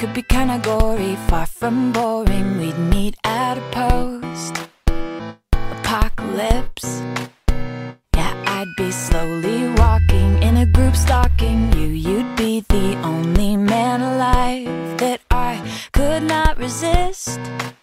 could be kinda gory, far from boring. We'd meet at a post-apocalypse. Yeah, I'd be slowly walking in a group stalking you. You'd be the only man alive that I could not resist.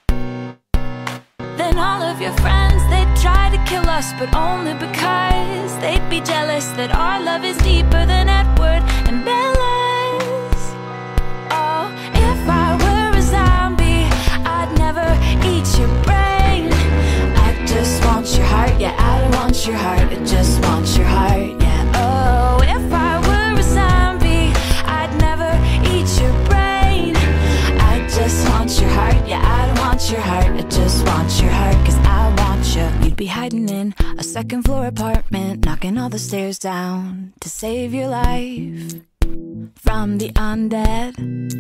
Then all of your friends, they'd try to kill us, but only because they'd be jealous that our love is deeper than Edward and Bella's. Oh, if I were a zombie, I'd never eat your brain. I just want your heart, yeah, I don't want your heart, I just want your heart, yeah. Oh, if I were a zombie, I'd never eat your brain. I just want your heart, yeah, I don't want your heart, I just want your heart, 'cause I want you. You'd be hiding in a second floor apartment, knocking all the stairs down to save your life from the undead.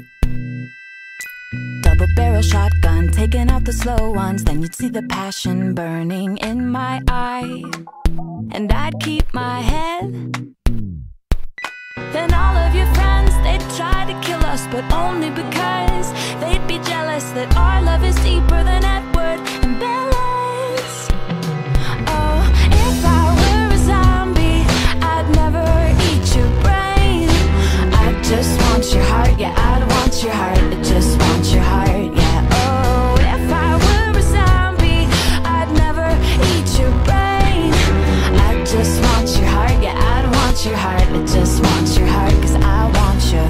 Double barrel shotgun, taking out the slow ones. Then you'd see the passion burning in my eye, and I'd keep my head. Then all of your friends, they'd try to kill us, but only because they'd be jealous that our love is deeper than Edward and Bella's. Oh, if I were a zombie, I'd never eat your brain. I just want your heart, yeah, I don't want your heart, I just want your heart, yeah. Oh, if I were a zombie, I'd never eat your brain. I just want your heart, yeah, I don't want your heart, I just want your heart, 'cause I want you.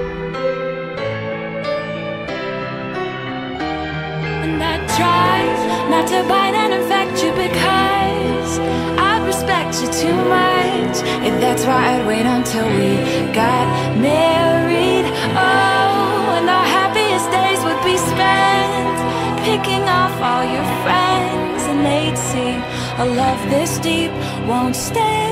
And I try not to bite and infect you because I respect you too much. If that's why I'd wait until we got married. Oh, and our happiest days would be spent picking off all your friends, and they'd see a love this deep won't stay.